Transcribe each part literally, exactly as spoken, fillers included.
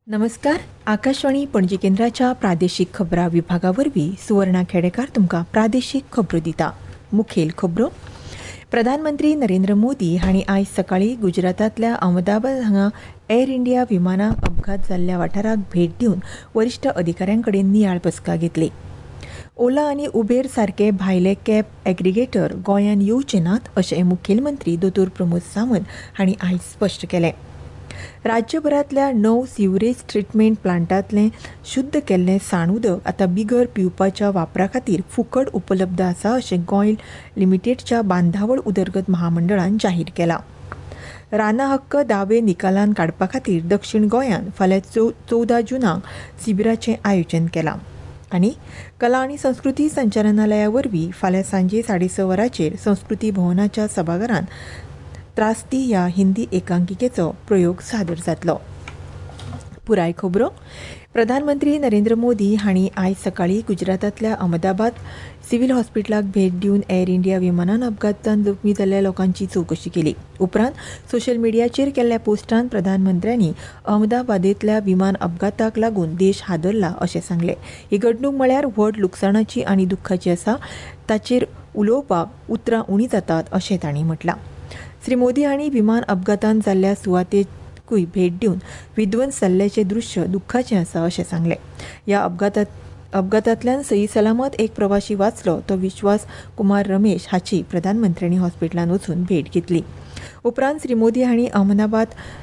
नमस्कार. आकाशवाणी पणजी केंद्राच्या प्रादेशीक खबरां विभागा वरवीं सुवर्णा खेडेकार तुमकां प्रादेशीक खबरो दिता. मुखेल खबरो. प्रधानमंत्री नरेंद्र मोदी हांणी आयज सकाळीं गुजरातांतल्या अहमदाबाद हांगा एअर इंडिया विमाना अपघात जाल्ल्या वाठाराक भेट दिवन वरिश्ठ अधिकाऱ्यां कडेन नियाळ बसका घेतली. ओला आनी उबेर सारके भायले कॅब एग्रिगेटर गोंयांत येवचे नात अशें मुखेलमंत्री दोतोर प्रमोद सावंत हांणी आयज स्पश्ट केलें. राज्यभरांतल्या णव सिवरेज ट्रिटमेंट प्लांटांतलें शुद्ध केल्लें साण उदक आतां बिगर पिवपाच्या वापरा खातीर फुकट उपलब्ध आसा अशें गोंय लिमिटेडच्या बांदावळ उदरगत महामंडळान जाहीर केलां. राना हक्क दावे निकालान काडपा खातीर दक्षिण गोंयांत फाल्यां चौ चवदा जुनाक शिबिराचें आयोजन केलां. आनी कला आनी संस्कृती संचालनालया वरवीं फाल्यां सांजे साडे स वरांचेर संस्कृती भवनाच्या सभाघरांत त्रास्ती ह्या हिंदी एकांकिकेचो प्रयोग सादर जातलो. पुराय खबरो. प्रधानमंत्री नरेंद्र मोदी हांणी आयज सकाळीं गुजरातांतल्या अहमदाबाद सिव्हील हॉस्पिटलाक भेट दिवन एअर इंडिया विमानान अपघातांत जखमी जाल्ल्या लोकांची चवकशी केली. उपरांत सोशल मिडियाचेर केल्ल्या पोस्टांत प्रधानमंत्र्यांनी अहमदाबादेंतल्या विमान अपघाताक लागून देश हादरला अशें सांगलें. ही घडणूक म्हळ्यार व्हड लुकसाणाची आनी दुख्खाची आसा. ताचेर उलोवपाक उतरां उणी जातात अशें तांणी म्हटलां. श्री मोदी हांणी विमान अपघातांत जाल्ल्या सुवातेकूय भेट दिवन विध्वंस जाल्ल्याचें दृश्य दुख्खाचें आसा अशें सांगलें. ह्या अपघातात अपघातांतल्यान सही सलामत एक प्रवाशी वाचलो तो विश्वास कुमार रमेश हाची प्रधानमंत्र्यांनी हॉस्पिटलांत वचून भेट घेतली. उपरांत श्री मोदी हांणी अहमदाबाद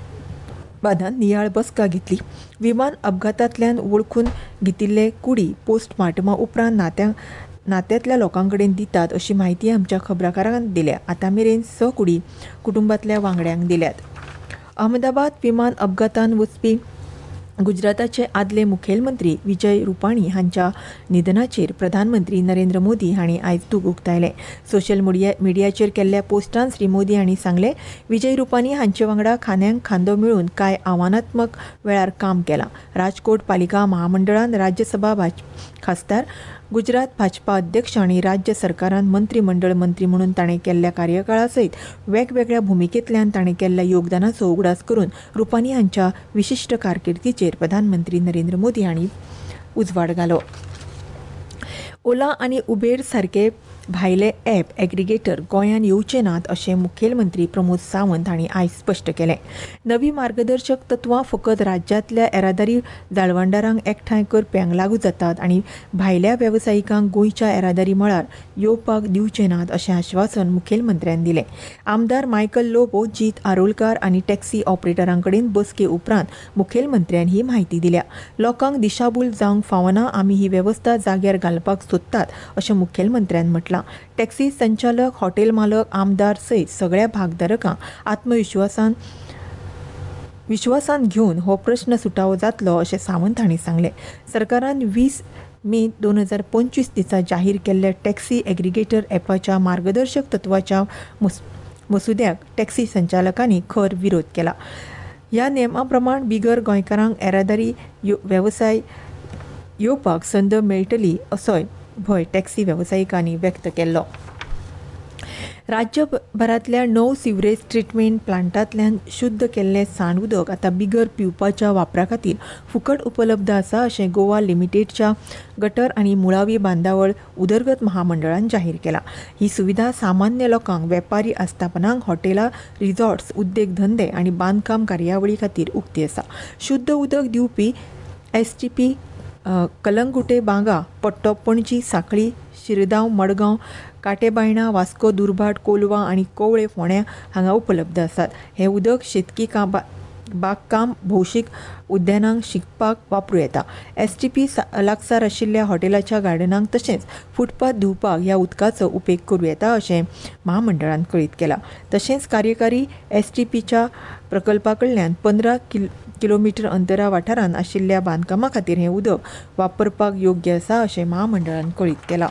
बादांत नियाळ बसका घेतली. विमान अपघातांतल्यान वळखून घेतिल्ले कुडी पोस्टमार्टमा उपरांत नात्या नात्यांतल्या लोकां कडेन दितात अशी म्हायती आमच्या खबराकारांक दिल्या. आतां मेरेन स कुडी कुटुंबांतल्या वांगड्यांक दिल्यात. अहमदाबाद विमान अपघातांत वचपी गुजराताचे आदले मुखेलमंत्री विजय रुपाणी हांच्या निधनाचेर प्रधानमंत्री नरेंद्र मोदी हांणी आयज दूख उक्तायलें. सोशल मिडिया मिडियाचेर केल्ल्या पोस्टांत श्री मोदी हांणी सांगलें, विजय रुपाणी हांचे वांगडा खांद्याक खांदो मेळून कांय आव्हानात्मक वेळार काम केलां. राजकोट पालिका महामंडळान राज्यसभा खासदार, गुजरात भाजपा अध्यक्ष आनी राज्य सरकारान मंत्रीमंडळ मंत्री म्हणून ताणें केल्ल्या कार्यकाळा सयत वेगवेगळ्या भुमिकेंतल्यान ताणें केल्ल्या योगदानाचो उगडास करून रुपाणी हांच्या विशिश्ट कारकिर्दीचेर प्रधानमंत्री नरेंद्र मोदी हांणी उजवाड घालो. ओला आनी उबेर सारके भायले ॲप एग्रिगेटर गोंयांत येवचे नात अशें मुखेलमंत्री प्रमोद सावंत हांणी आयज स्पश्ट केलें. नवी मार्गदर्शक तत्वां फकत राज्यांतल्या येरादारी जाळवणदारांक एकठांय करप्यांक लागू जातात आनी भायल्या वेवसायिकांक गोंयच्या येरादारी मळार येवपाक दिवचे नात अशें आश्वासन मुखेलमंत्र्यान दिलें. आमदार मायकल लोबो, जीत आरोलकार आनी टॅक्सी ऑपरेटरां कडेन बसके उपरांत मुखेलमंत्र्यान ही म्हायती दिल्या. लोकांक दिशाभूल जावंक फावना. आमी ही वेवस्था जाग्यार घालपाक सोदतात अशें मुखेलमंत्र्यान म्हटलां. टॅक्सी संचालक, हॉटेल मालक, आमदार सयत सगळ्या भागधारकांक आत्मविश्वासान विश्वासान घेवन हो प्रश्न सुटावो जातलो अशें सावंत हांणी सांगलें. सरकारान वीस मे दोन हजार पंचवीस दिसा जाहीर केल्ल्या टॅक्सी एग्रिगेटर ॲपाच्या मार्गदर्शक तत्वाच्या मसुद्याक टॅक्सी संचालकांनी खर विरोध केला. ह्या नेमा प्रमाण बिगर गोंयकारांक येरादारी वेवसाय येवपाक संद मेळटली असोय भंय टॅक्सी वेवसायिकांनी व्यक्त केल्लो. राज्यभरांतल्या णव सिवरेज ट्रिटमेंट प्लांटांतल्यान शुद्ध केल्लें साण उदक आतां बिगर पिवपाच्या वापरा खातीर फुकट उपलब्ध आसा अशें गोवा लिमिटेडच्या गटर आनी मुळावी बांदावळ उदरगत महामंडळान जाहीर केलां. ही सुविधा सामान्य लोकांक, वेपारी आस्थापनांक, हॉटेलां, रिसॉर्ट्स, उद्देग धंदे आनी बांदकाम कार्यावळी खातीर उक्ती आसा. शुद्ध उदक दिवपी एसटीपी कलंगुटे, बागा पट्टो, पणजी, सांखळी, शिरगांव, मडगांव, काटेबायणा, वास्को, दुर्भाट, कोलवा आनी कवळे फोंड्या हांगा उपलब्ध आसात. हें उदक शेतकी काम बागकाम, भौशीक उद्यानांक शिंपपाक वापरूं येता. एसटीपी लागसार आशिल्ल्या हॉटेलाच्या गार्डनांक तशेंच फुटपाथ धुवपाक ह्या उदकाचो उपेग करूं येता अशें महामंडळान कळीत केलां. तशेंच कार्यकारी एसटीपीच्या प्रकल्पा कडल्यान पंदरा किल किलोमिटर अंतरा वाठारांत आशिल्ल्या बांदकामा खातीर हें उदक वापरपाक योग्य आसा अशें महामंडळान कळीत केलां.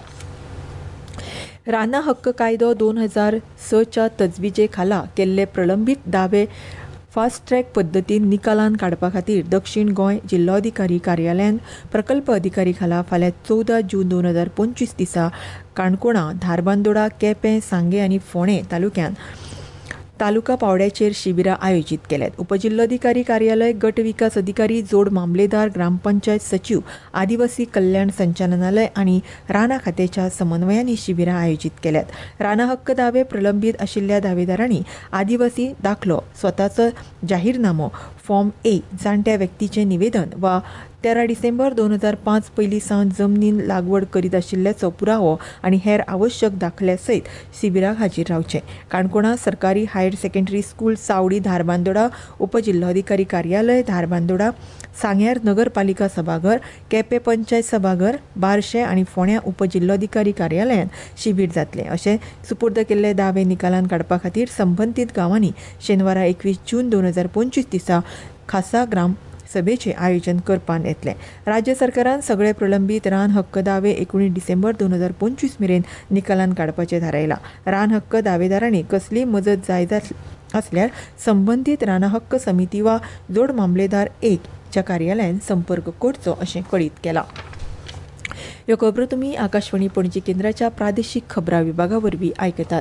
राना हक्क कायदो दोन हजार सच्या तजवीजे खाला केल्ले प्रलंबीत दावे फास्ट ट्रॅक पद्दतीन निकालान काडपा खातीर दक्षिण गोंय जिल्लोधिकारी कार्यालयान प्रकल्प अधिकारी खाला फाल्यां चवदा जून दोन हजार पंचवीस दिसा काणकोणा, धारबांदोडा, केपें, सांगे आनी फोंडें तालुक्यांत तालुका पावड्याचेर शिबिरां आयोजीत केल्यात. उपजिल्लोधिकारी कार्यालय, गट विकास अधिकारी, जोड मामलेदार, ग्रामपंचायत सचिव, आदिवासी कल्याण संचालनालय आणि राना खात्याच्या समन्वयांनी शिबिरां आयोजीत केल्यात. राना हक्क दावे प्रलंबीत आशिल्ल्या दावेदारांनी आदिवासी दाखलो, स्वताचो जाहीरनामो, फॉर्म ए, जाणट्या व्यक्तीचे निवेदन वा तेरा डिसेंबर दोन हजार पांच पयलीं सावन जमनीन लागवड करीत आशिल्ल्याचो पुरावो आनी हेर आवश्यक दाखल्या सयत शिबिराक हाजीर रावचे. काणकोणा सरकारी higher secondary school, Sawadi Dharbandora उपजिल्लोधिकारी कार्यालय धारबांदोडा, सांग्यार नगरपालिका सभाघर, केपें पंचायत सभाघर, बार्शे आनी फोंड्या उपजिल्लोधिकारी कार्यालयात शिबीर जातले अशें सुपूर्द केल्ले दावे निकालान काडपा खातीर संबंदीत गांवांनी शेनवारा एकवीस जून दोन हजार पंचवीस दिसा खासा ग्राम सभेचे आयोजन करपात येतले. राज्य सरकारान सगळे प्रलंबीत रान हक्क दावे एकोणीस डिसेंबर दोन हजार पंचवीस मेरेन निकालान काडपाचें थारायला. रान हक्क दावेदारांनी कसली मजत जाय असल्यार संबंदीत राना हक्क समिती वा जोड मामलेदार एक च्या कार्यालयान संपर्क करचो अशें कळीत केलां. ह्यो खबरो तुमी आकाशवाणी पणजी केंद्राच्या प्रादेशीक खबरां विभागा वरवीं आयकतात.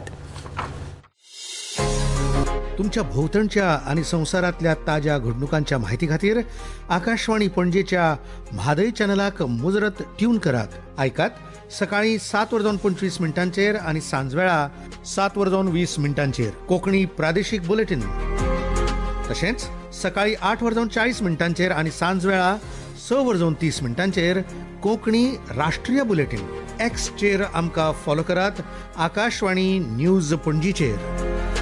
तुमच्या भोवतणच्या आणि संवसारांतल्या ताज्या घडणुकांच्या माहिती खातीर आकाशवाणी पणजेच्या म्हादय चॅनलाक मुजरत ट्यून करात. आयकात सकाळी सात वरजावन पंचवीस मिनटांचेर आणि सांजवेळा सात वरजावन वीस मिनटांचेर कोंकणी प्रादेशीक बुलेटिन. तशेंच सकाळी आठ वरजावन चाळीस मिनटांचेर आणि सांजवेळा स वरजावन तीस मिनटांचेर कोंकणी राष्ट्रीय बुलेटिन. एक्सचेर आमकां फॉलो करात, आकाशवाणी न्यूज पणजीचेर.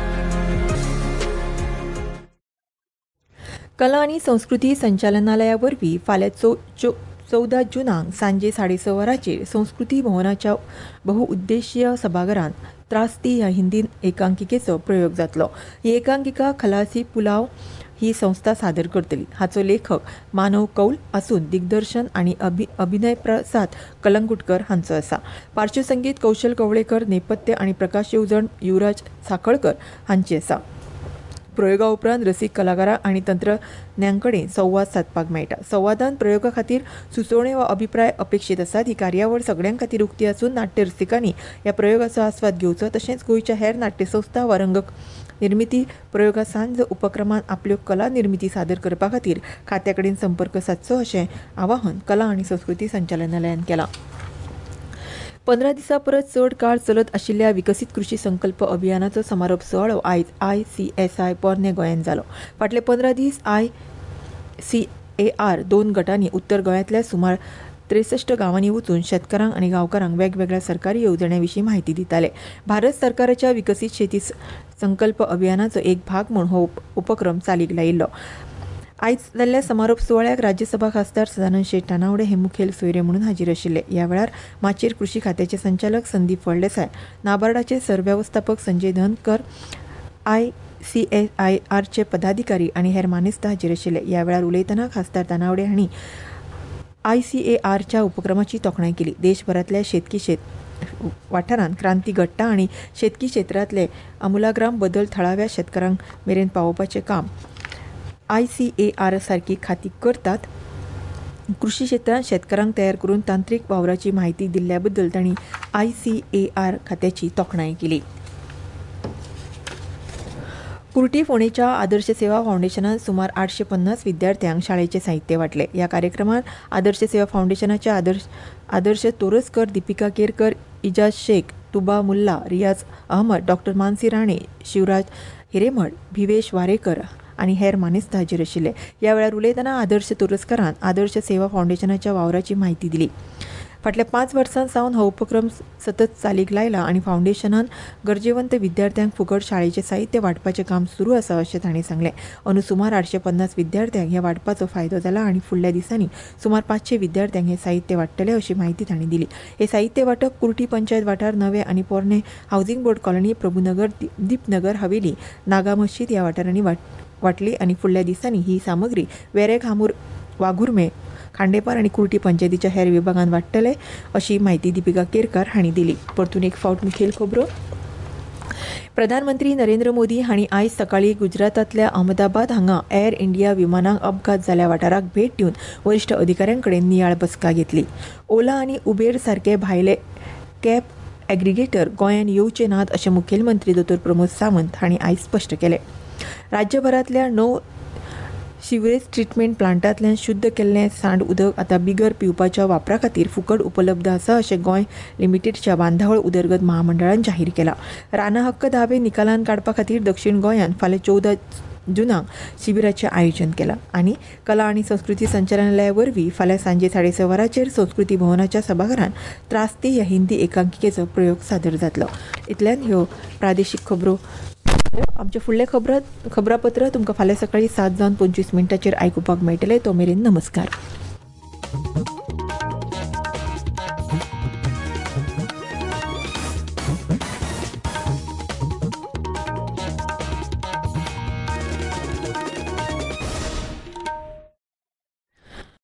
कला आनी संस्कृती संचालनालया वरवीं फाल्यां चौ चौ चौदा जुनाक सांजे साडे स वरांचेर संस्कृती भवनाच्या बहुउद्देशीय सभाघरांत त्रास्ती ह्या हिंदी एकांकिकेचो प्रयोग जातलो. ही एकांकिका खलासी पुलाव ही संस्था सादर करतली. हाचो लेखक मानव कौल आसून दिग्दर्शन आनी अभि अभिनय प्रसाद कलंगुटकर हांचो आसा. पार्श्वसंगीत कौशल कवळेकर, नेपथ्य आनी प्रकाश येवजण युवराज साखळकर हांची आसा. प्रयोगा उपरांत रसीक कलाकारां आनी तंत्रज्ञां कडेन संवाद सादपाक मेळटा. संवादांत प्रयोगा खातीर सुचोवण्यो वा अभिप्राय अपेक्षीत आसात. ही कार्यावळ सगळ्यां खातीर उक्ती आसून नाट्य रसिकांनी ह्या प्रयोगाचो आस्वाद घेवचो. तशेंच गोंयच्या हेर नाट्य संस्था वा रंग निर्मिती प्रयोगा सांज उपक्रमांत आपल्यो कला निर्मिती सादर करपा खातीर खात्या कडेन संपर्क सादचो अशें आवाहन कला आनी संस्कृती संचालनालयान केलां. पंदरा दिसां परस चड काळ चलत आशिल्ल्या विकसीत कृशी संकल्प अभियानाचो समारोप सुवाळो आयज आय सी एस आय पोरने गोंयांत जालो. फाटले पंदरा दीस आय सी ए आर दोन गटांनी उत्तर गोंयांतल्या सुमार त्रेसष्ट गांवांनी वचून शेतकारांक आनी गांवकारांक वेगवेगळ्या सरकारी येवजण्यां विशीं म्हायती दिताले. भारत सरकाराच्या विकसीत शेती संकल्प अभियानाचो एक भाग म्हूण हो उपक्रम चालीक लायिल्लो. आयज जाल्ल्या समारोप सुवाळ्याक राज्यसभा खासदार सदानंद शेट तानावडे हे मुखेल सोयरे म्हणून हाजीर आशिल्ले. ह्या वेळार माचेर कृषी खात्याचे संचालक संदीप फळदेसाय, नाबार्डाचे सरवेवस्थापक Sanjay Dhankar, I C A I आरचे पदाधिकारी आनी हेर मानेस्त हाजीर आशिल्ले. ह्या वेळार उलयतना खासदार तानावडे हांणी आय सी ए आरच्या उपक्रमाची तोखणाय केली. देशभरांतल्या शेतकी शेत वाठारांत क्रांती घडटा आनी शेतकी क्षेत्रांतले आमुलाग्राम बदल थळाव्या शेतकारांक मेरेन पावोवपाचें काम आय सी ए आर सारकी खाती करतात. कृषी क्षेत्रांत शेतकारांक तयार करून तांत्रीक वावराची म्हायती दिल्ल्या बद्दल तांणी आय सी ए आर खात्याची तोखणाय केली. कुर्टी फोंडेच्या आदर्श सेवा फावंडेशनान सुमार आठशे पन्नास विद्यार्थ्यांक शाळेचे साहित्य वाटले. ह्या कार्यक्रमात आदर्श सेवा फावंडेशनाचे आदर्श आदर्श तोरसकर, दीपिका केरकर, इजाज शेख, तुबा मुल्ला, रियाज अहमद, डॉक्टर मानसी राणे, शिवराज हिरेमठ, भिवेश वारेकर आनी हेर मानेस्त हाजीर आशिल्ले. ह्या वेळार उलयतना आदर्श तोरसकरान आदर्श सेवा फावंडेशनाच्या वावराची म्हायती दिली. फाटल्या पांच वर्सां सावन हो उपक्रम सतत चालीक लायला आनी फावंडेशनान गरजेवंत विद्यार्थ्यांक फुकट शाळेचें साहित्य वांटपाचें काम सुरू आसा अशें तांणी सांगलें. अंदू सुमार आठशे पन्नास विद्यार्थ्यांक ह्या वांटपाचो फायदो जाला आनी फुडल्या दिसांनी सुमार पांचशे विद्यार्थ्यांक हें साहित्य वांट्टले अशी म्हायती तांणी दिली. हे साहित्य वांटप कुर्टी पंचायत वाठार, नवे आनी पोरणे housing board colony, Prabhunagar, Deepnagar, Haveli, Naga Masjid ह्या वाठारांनी वांटली आनी फुडल्या दिसांनी ही सामग्री वेरे, खामूर, वाघुर्मे, खांडेपार आनी कुर्टी पंचायतीच्या हेर विभागांत वांट्टले अशी म्हायती दीपिका केरकर हांणी दिली. परतून एक फावट मुखेल खबरो. प्रधानमंत्री नरेंद्र मोदी हांणी आयज सकाळीं गुजरातांतल्या अहमदाबाद हांगा एअर इंडिया विमानाक अपघात जाल्ल्या वाठाराक भेट दिवन वरिश्ठ अधिकाऱ्यां कडेन नियाळ बसका घेतली. ओला आनी उबेर सारके भायले कॅब एग्रिगेटर गोंयांत येवचे नात अशें मुखेलमंत्री दोतोर प्रमोद सावंत हांणी आयज स्पश्ट केलें. राज्यभरांतल्या णव सिवरेज ट्रिटमेंट प्लांटांतल्यान शुद्ध केल्लें सांड उदक आतां बिगर पिवपाच्या वापरा खातीर फुकट उपलब्ध आसा अशें गोंय लिमिटेडच्या बांदावळ उदरगत महामंडळान जाहीर केलां. राना हक्क दावे निकालान काडपा खातीर दक्षिण गोंयांत फाल्यां चवदा जुनाक शिबिराचें आयोजन केलां आनी कला आनी संस्कृती संचालनालया वरवीं फाल्यां सांजे साडे स वरांचेर संस्कृती भवनाच्या सभाघरांत त्रास्ती ह्या हिंदी एकांकिकेचो प्रयोग सादर जातलो. इतल्यान ह्यो प्रादेशीक खबरो आमचे फुडले खबरां खबरापत्र तुमकां फाल्यां सकाळीं सात जावन पंचवीस मिनटांचेर आयकुपाक मेळटलें. तो मेरेन नमस्कार.